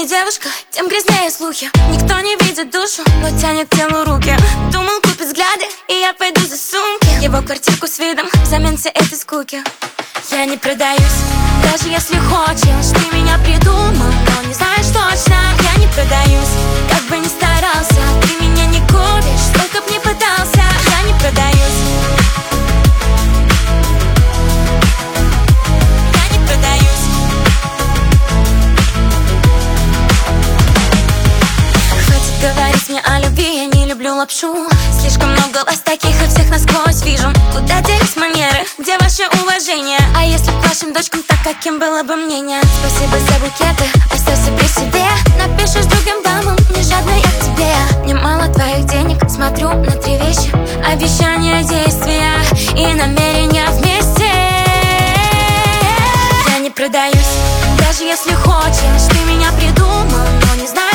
девушка, тем грязнее слухи. Никто не видит душу, но тянет к телу руки. Думал, купит взгляды, и я пойду за сумки. Его квартирку с видом взамен всей этой скуки. Я не продаюсь, даже если хочешь. Ты меня придумал, но не знаешь точно. Я не продаюсь, как бы ни старался. Ты меня не купишь, сколько б ни пытался. Я не продаюсь. Я не продаюсь. Хватит говорить мне о любви, я не люблю лапшу. Слишком много вас таких, и всех насквозь вижу. Куда делись манеры, где ваше уважение? А если к вашим дочкам так, каким было бы мнение? Спасибо за букеты, оставься при себе. Напишешь другим дамам, не жадно я к тебе. Мне мало твоих денег, смотрю на три вещи: обещания, действия и намерения вместе. Я не продаюсь, даже если хочешь. Ты меня придумал, но не знаю